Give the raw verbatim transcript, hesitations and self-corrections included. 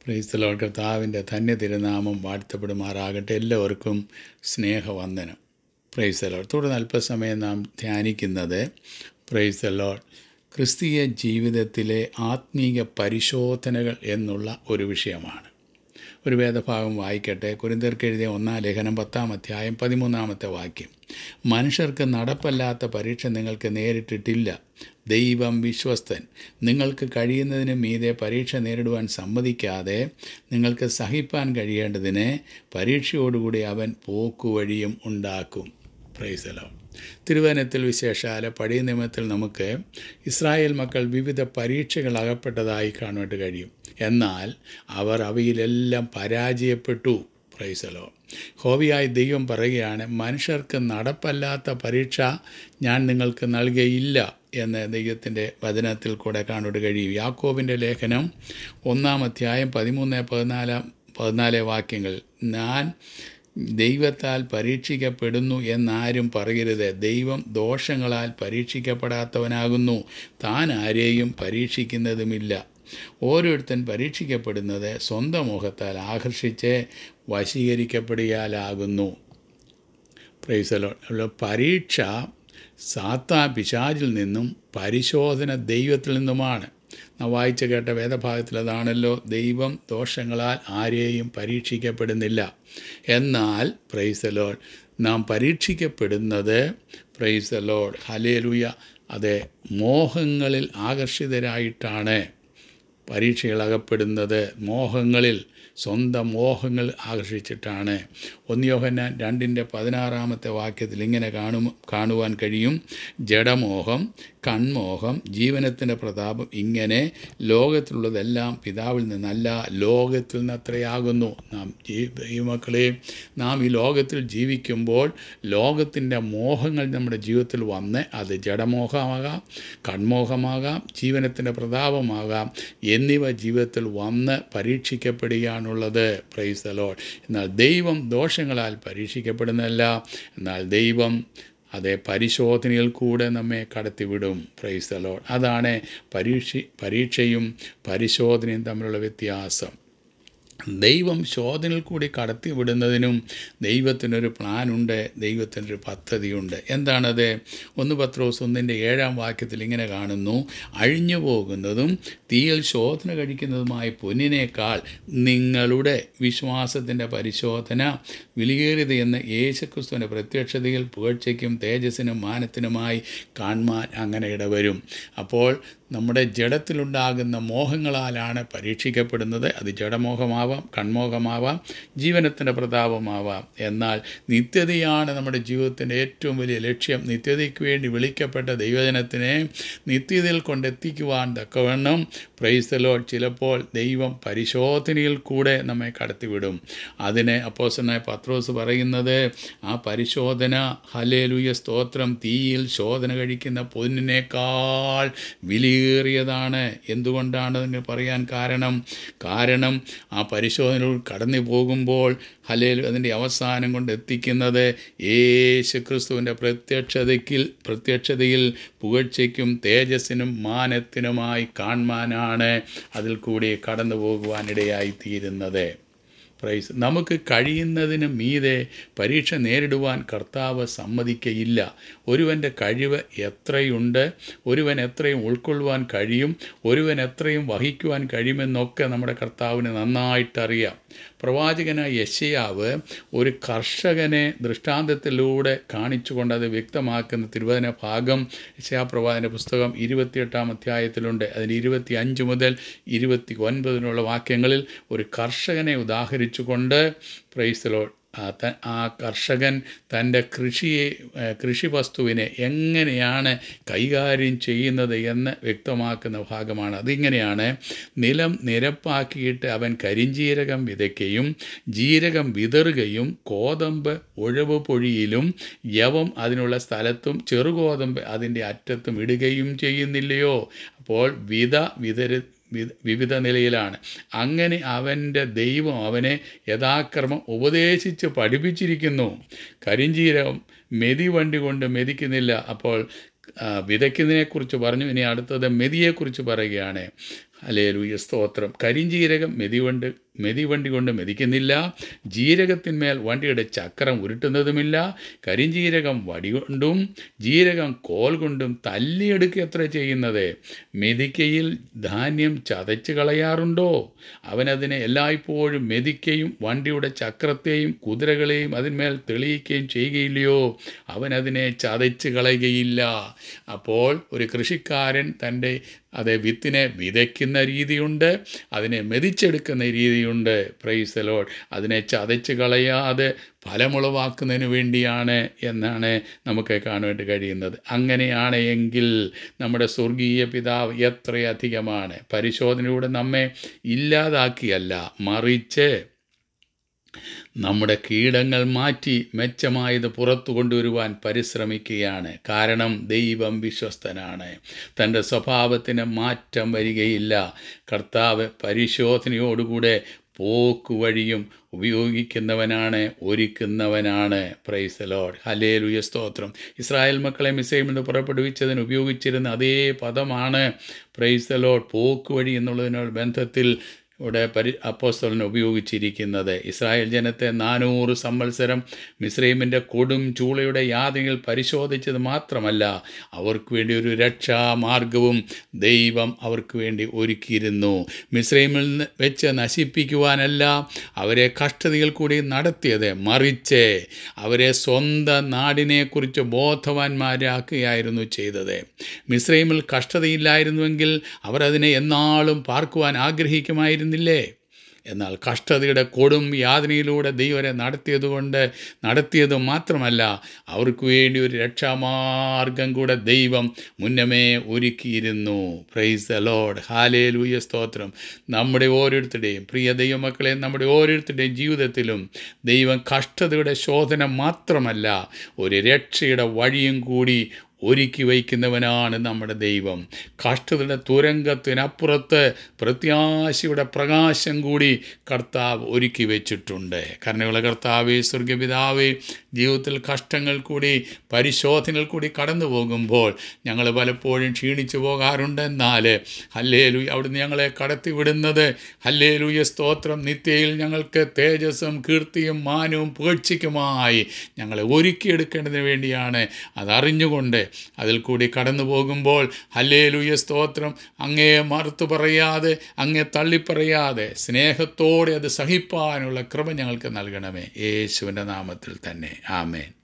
Price the Lord. കർത്താവിൻ്റെ ധന്യ തിരുനാമം വാഴ്ത്തപ്പെടുമാറാകട്ടെ. എല്ലാവർക്കും സ്നേഹവന്ദനം. Praise the lord. തുടർന്ന് അല്പസമയം നാം ധ്യാനിക്കുന്നത് പ്രൈസ് ദി ലോർഡ് ക്രിസ്തീയ ജീവിതത്തിലെ ആത്മീയ പരിശോധനകൾ എന്നുള്ള ഒരു വിഷയമാണ്. ഒരു വേദഭാഗം വായിക്കട്ടെ. കൊരിന്ത്യർക്ക് എഴുതിയ ഒന്നാം ലേഖനം പത്താം അധ്യായം പതിമൂന്നാമത്തെ വാക്യം. മനുഷ്യർക്ക് നടപ്പല്ലാത്ത പരീക്ഷ നിങ്ങൾക്ക് നേരിട്ടിട്ടില്ല. ദൈവം വിശ്വസ്തൻ. നിങ്ങൾക്ക് കഴിയുന്നതിന് മീതെ പരീക്ഷ നേരിടുവാൻ സമ്മതിക്കാതെ നിങ്ങൾക്ക് സഹിപ്പാൻ കഴിയേണ്ടതിന് പരീക്ഷയോടുകൂടി അവൻ പോക്കുവഴിയും ഉണ്ടാക്കും. Praise the lord. തിരുവചനത്തിൽ വിശേഷാൽ പഴയ നിയമത്തിൽ നമുക്ക് ഇസ്രായേൽ മക്കൾ വിവിധ പരീക്ഷകൾ അകപ്പെട്ടതായി കാണുവാൻ കഴിയും. എന്നാൽ അവർ അവയിലെല്ലാം പരാജയപ്പെട്ടു. Price the Lord. ഹോവിയായി ദൈവം പറയുകയാണ്, മനുഷ്യർക്ക് നടപ്പല്ലാത്ത പരീക്ഷ ഞാൻ നിങ്ങൾക്ക് നൽകുകയില്ല എന്ന് ദൈവത്തിൻ്റെ വചനത്തിൽ കൂടെ കാണുവാൻ കഴിയും. യാക്കോബിൻ്റെ ലേഖനം ഒന്നാം അധ്യായം പതിമൂന്ന് പതിനാലാം പതിനാല് വാക്യങ്ങൾ. ഞാൻ ദൈവത്താൽ പരീക്ഷിക്കപ്പെടുന്നു എന്നാരും പറയരുത്. ദൈവം ദോഷങ്ങളാൽ പരീക്ഷിക്കപ്പെടാത്തവനാകുന്നു. താൻ ആരെയും പരീക്ഷിക്കുന്നതുമില്ല. ഓരോരുത്തൻ പരീക്ഷിക്കപ്പെടുന്നത് സ്വന്തം മോഹത്താൽ ആകർഷിച്ച് വശീകരിക്കപ്പെടുകയാലാകുന്നു. Praise the lord. പരീക്ഷ സാത്താൻ പിശാചിൽ നിന്നും പരിശോധന ദൈവത്തിൽ നിന്നുമാണ്. നാം വായിച്ച് കേട്ട വേദഭാഗത്തിൽ അതാണല്ലോ, ദൈവം ദോഷങ്ങളാൽ ആരെയും പരീക്ഷിക്കപ്പെടുന്നില്ല. എന്നാൽ പ്രൈസ് ദി ലോർഡ് നാം പരീക്ഷിക്കപ്പെടുന്നത് പ്രൈസ് ദി ലോർഡ് ഹല്ലേലൂയ അതെ മോഹങ്ങളിൽ ആകർഷിതരായിട്ടാണ് പരീക്ഷകളകപ്പെടുന്നത്. മോഹങ്ങളിൽ, സ്വന്തം മോഹങ്ങൾ ആകർഷിച്ചിട്ടാണ്. ഒന്ന് യോഹന്നാൻ രണ്ടിൻ്റെ പതിനാറാമത്തെ വാക്യത്തിൽ ഇങ്ങനെ കാണും കാണുവാൻ കഴിയും. ജഡമോഹം, കൺമോഹം, ജീവനത്തിൻ്റെ പ്രതാപം, ഇങ്ങനെ ലോകത്തിലുള്ളതെല്ലാം പിതാവിൽ നിന്നല്ല, ലോകത്തിൽ നിന്ന് അത്രയാകുന്നു. നാം ഈ മക്കളെ നാം ഈ ലോകത്തിൽ ജീവിക്കുമ്പോൾ ലോകത്തിൻ്റെ മോഹങ്ങൾ നമ്മുടെ ജീവിതത്തിൽ വന്ന് അത് ജഡമോഹമാകാം, കൺമോഹമാകാം, ജീവനത്തിൻ്റെ പ്രതാപമാകാം എന്നിവ ജീവിതത്തിൽ വന്ന് പരീക്ഷിക്കപ്പെടുകയാണുള്ളത്. Price the Lord. എന്നാൽ ദൈവം ദോഷങ്ങളാൽ പരീക്ഷിക്കപ്പെടുന്നതല്ല. എന്നാൽ ദൈവം അതേ പരിശോധനയിൽ കൂടെ നമ്മെ കടത്തിവിടും. Price the Lord. അതാണ് പരീക്ഷ പരീക്ഷയും പരിശോധനയും തമ്മിലുള്ള വ്യത്യാസം. ദൈവം ശോധനയിൽ കൂടി കടത്തി വിടുന്നതിനും ദൈവത്തിനൊരു പ്ലാനുണ്ട്, ദൈവത്തിനൊരു പദ്ധതിയുണ്ട്. എന്താണത്? ഒന്ന് പത്രോസ് ഒന്നിൻ്റെ ഏഴാം വാക്യത്തിൽ ഇങ്ങനെ കാണുന്നു. അഴിഞ്ഞു പോകുന്നതും തീയിൽ ശോധന കഴിക്കുന്നതുമായ പൊന്നിനേക്കാൾ നിങ്ങളുടെ വിശ്വാസത്തിൻ്റെ പരിശോധന വിലയേറിയത് എന്ന് യേശുക്രിസ്തുവിൻ്റെ പ്രത്യക്ഷതയിൽ പുകഴ്ചയ്ക്കും തേജസ്സിനും മാനത്തിനുമായി കാണുവാൻ അങ്ങനെ ഇടവരും. അപ്പോൾ നമ്മുടെ ജഡത്തിലുണ്ടാകുന്ന മോഹങ്ങളാലാണ് പരീക്ഷിക്കപ്പെടുന്നത്. അത് ജഡമോഹമാവാം, കൺമോഹമാവാം, ജീവനത്തിൻ്റെ പ്രതാപമാവാം. എന്നാൽ നിത്യതയാണ് നമ്മുടെ ജീവിതത്തിൻ്റെ ഏറ്റവും വലിയ ലക്ഷ്യം. നിത്യതയ്ക്ക് വേണ്ടി വിളിക്കപ്പെട്ട ദൈവജനത്തിനെ നിത്യതയിൽ കൊണ്ടെത്തിക്കുവാൻ തക്കവണ്ണം പ്രൈസ് ദി ലോർഡ് ചിലപ്പോൾ ദൈവം പരിശോധനയിൽ കൂടെ നമ്മെ കടത്തിവിടും. അതിനെ അപ്പോസ്തലനായ പത്രോസ് പറയുന്നത്, ആ പരിശോധന ഹല്ലേലൂയ സ്തോത്രം തീയിൽ ശോധന കഴിക്കുന്ന പൊന്നിനേക്കാൾ വിലയേറിയതാണ്. എന്തുകൊണ്ടാണ് എന്ന് പറയാൻ കാരണം കാരണം ആ പരിശോധനകൾ കടന്നു പോകുമ്പോൾ ഹല്ലേലൂയ അതിൻ്റെ അവസാനം കൊണ്ട് എത്തിക്കുന്നത് യേശു ക്രിസ്തുവിൻ്റെ പ്രത്യക്ഷതയ്ക്കിൽ പ്രത്യക്ഷതയിൽ പുകഴ്ചയ്ക്കും തേജസ്സിനും മാനത്തിനുമായി കാണുവാനാണ് അതിൽ കൂടി കടന്നു പോകുവാനിടയായിത്തീരുന്നത്. പ്രൈസ്. നമുക്ക് കഴിയുന്നതിന് മീതെ പരീക്ഷ നേരിടുവാൻ കർത്താവ് സമ്മതിക്കയില്ല. ഒരുവൻ്റെ കഴിവ് എത്രയുണ്ട്, ഒരുവൻ എത്രയും ഉൾക്കൊള്ളുവാൻ കഴിയും, ഒരുവൻ എത്രയും വഹിക്കുവാൻ കഴിയുമെന്നൊക്കെ നമ്മുടെ കർത്താവിന് നന്നായിട്ടറിയാം. പ്രവാചകനായ യെശയ്യാവ് ഒരു കർഷകനെ ദൃഷ്ടാന്തത്തിലൂടെ കാണിച്ചുകൊണ്ട് അത് വ്യക്തമാക്കുന്ന തിരുവചന ഭാഗം യെശയ്യാ പ്രവാചകൻ്റെ പുസ്തകം ഇരുപത്തിയെട്ടാം അധ്യായത്തിലുണ്ട്. അതിന് ഇരുപത്തി അഞ്ച് മുതൽ ഇരുപത്തി ഒൻപതിനുള്ള വാക്യങ്ങളിൽ ഒരു കർഷകനെ ഉദാഹരിച്ചുകൊണ്ട് പ്രൈസ് ദി ലോർഡ് ആ കർഷകൻ തൻ്റെ കൃഷിയെ കൃഷിവസ്തുവിനെ എങ്ങനെയാണ് കൈകാര്യം ചെയ്യുന്നത് എന്ന് വ്യക്തമാക്കുന്ന ഭാഗമാണ്. അതിങ്ങനെയാണ്: നിലം നിരപ്പാക്കിയിട്ട് അവൻ കരിഞ്ജീരകം വിതയ്ക്കുകയും ജീരകം വിതറുകയും കോതമ്പ് ഉഴവ് പൊഴിയിലും യവം അതിനുള്ള സ്ഥലത്തും ചെറുകോതമ്പ് അതിൻ്റെ അറ്റത്തും ഇടുകയും ചെയ്യുന്നില്ലയോ? അപ്പോൾ വിത വിതര വിവിധ നിലയിലാണ്. അങ്ങനെ അവൻ്റെ ദൈവം അവനെ യഥാക്രമം ഉപദേശിച്ച് പഠിപ്പിച്ചിരിക്കുന്നു. കരിഞ്ജീരകം മെതി വണ്ടി കൊണ്ട് മെതിക്കുന്നില്ല. അപ്പോൾ വിതയ്ക്കുന്നതിനെക്കുറിച്ച് പറഞ്ഞു. ഇനി അടുത്തത് മെതിയെക്കുറിച്ച് പറയുകയാണ്. ഹല്ലേലൂയ, സ്തോത്രം. കരിഞ്ജീരകം മെതിവണ്ട് മെതിവണ്ടി കൊണ്ട് മെതിക്കുന്നില്ല, ജീരകത്തിന്മേൽ വണ്ടിയുടെ ചക്രം ഉരുട്ടുന്നതുമില്ല. കരിഞ്ജീരകം വടികൊണ്ടും ജീരകം കോൽ കൊണ്ടും തല്ലിയെടുക്കുക എത്ര ചെയ്യുന്നത്. മെതിക്കയിൽ ധാന്യം ചതച്ച് കളയാറുണ്ടോ? അവനതിനെ എല്ലായ്പ്പോഴും മെതിക്കയും വണ്ടിയുടെ ചക്രത്തെയും കുതിരകളെയും അതിന്മേൽ തെളിയിക്കുകയും ചെയ്യുകയില്ലയോ? അവനതിനെ ചതച്ച് കളയുകയില്ല. അപ്പോൾ ഒരു കൃഷിക്കാരൻ തൻ്റെ അതേ വിത്തിനെ വിതയ്ക്കുന്ന രീതിയുണ്ട്, അതിനെ മെതിച്ചെടുക്കുന്ന രീതിയുണ്ട്. Praise the lord. അതിനെ ചതച്ച് കളയാതെ ഫലമുളവാക്കുന്നതിന് വേണ്ടിയാണ് എന്നാണ് നമുക്ക് കാണുവാൻ കഴിയുന്നത്. അങ്ങനെയാണ് എങ്കിൽ നമ്മുടെ സ്വർഗീയ പിതാവ് എത്രയധികമാണ്. പരിശോധനയിലൂടെ നമ്മെ ഇല്ലാതാക്കിയല്ല, മറിച്ച് നമ്മുടെ കീടങ്ങൾ മാറ്റി മെച്ചമായത് പുറത്തു കൊണ്ടുവരുവാൻ പരിശ്രമിക്കുകയാണ്. കാരണം ദൈവം വിശ്വസ്തനാണ്, തൻ്റെ സ്വഭാവത്തിന് മാറ്റം വരികയില്ല. കർത്താവ് പരിശോധനയോടുകൂടെ പോക്കുവഴിയും ഉപയോഗിക്കുന്നവനാണ്, ഒരുക്കുന്നവനാണ്. Praise the lord. ഹല്ലേലൂയ, സ്തോത്രം. ഇസ്രായേൽ മക്കളെ മിസ്രയീമിൽ നിന്ന് പുറപ്പെടുവിച്ചതിന് ഉപയോഗിച്ചിരുന്ന അതേ പദമാണ് പ്രൈസ് ദി ലോർഡ് പോക്കുവഴി എന്നുള്ളതിനോട് ബന്ധത്തിൽ ഇവിടെ പരി അപ്പോസ്തലൻ ഉപയോഗിച്ചിരിക്കുന്നത്. ഇസ്രായേൽ ജനത്തെ നാനൂറ് സംവത്സരം മിസ്രയീമിൻ്റെ കൊടും ചൂളയുടെ യാതനയിൽ പരിശോധിച്ചത് മാത്രമല്ല, അവർക്ക് വേണ്ടി ഒരു രക്ഷാമാർഗവും ദൈവം അവർക്ക് വേണ്ടി ഒരുക്കിയിരുന്നു. മിസ്രയീമിൽ വെച്ച് നശിപ്പിക്കുവാനല്ല അവരെ കഷ്ടതയിൽ കൂടി നടത്തിയത്, മറിച്ച് അവരെ സ്വന്തം നാടിനെക്കുറിച്ച് ബോധവാന്മാരാക്കുകയായിരുന്നു ചെയ്തത്. മിസ്രയീമിൽ കഷ്ടതയില്ലായിരുന്നുവെങ്കിൽ അവർ അതിനെ എന്നാളും പാർക്കുവാൻ ആഗ്രഹിക്കുമായിരുന്നു ില്ലേ എന്നാൽ കഷ്ടതയുടെ കൊടും യാതനയിലൂടെ ദൈവരെ നടത്തിയതുകൊണ്ട് നടത്തിയത് മാത്രമല്ല, അവർക്ക് വേണ്ടി ഒരു രക്ഷാമാർഗം കൂടെ ദൈവം മുന്നമേ ഒരുക്കിയിരുന്നു. Price the lord. ഹല്ലേലൂയ, സ്തോത്രം. നമ്മുടെ ഓരോരുത്തരുടെയും പ്രിയ ദൈവമക്കളെ, നമ്മുടെ ഓരോരുത്തരുടെയും ജീവിതത്തിലും ദൈവം കഷ്ടതയുടെ ശോധന മാത്രമല്ല, ഒരു രക്ഷയുടെ വഴിയും കൂടി ഒരുക്കി വയ്ക്കുന്നവനാണ് നമ്മുടെ ദൈവം. കഷ്ടതയുടെ തുരങ്കത്തിനപ്പുറത്ത് പ്രത്യാശയുടെ പ്രകാശം കൂടി കർത്താവ് ഒരുക്കി വെച്ചിട്ടുണ്ട്. കരുണയുള്ള കർത്താവേ, സ്വർഗപിതാവേ, ജീവിതത്തിൽ കഷ്ടങ്ങൾ കൂടി പരിശോധനകൾ കൂടി കടന്നു പോകുമ്പോൾ ഞങ്ങൾ പലപ്പോഴും ക്ഷീണിച്ചു പോകാറുണ്ട്. എന്നാൽ ഹല്ലേലൂയ, അവിടുന്ന് ഞങ്ങളെ കടത്തിവിടുന്നത് ഹല്ലേലൂയ, സ്തോത്രം, നിത്യയിൽ ഞങ്ങൾക്ക് തേജസ്സും കീർത്തിയും മാനവും പുകഴ്ചയ്ക്കുമായി ഞങ്ങളെ ഒരുക്കിയെടുക്കേണ്ടതിന് വേണ്ടിയാണ്. അതറിഞ്ഞുകൊണ്ട് അതിൽ കൂടി കടന്നു പോകുമ്പോൾ ഹല്ലേലൂയ, സ്തോത്രം, അങ്ങേ മറുത്തു പറയാതെ, അങ്ങേ തള്ളിപ്പറയാതെ സ്നേഹത്തോടെ അത് സഹിപ്പാനുള്ള കൃപ ഞങ്ങൾക്ക് നൽകണമേ. യേശുവിൻ്റെ നാമത്തിൽ തന്നെ. ആമേൻ.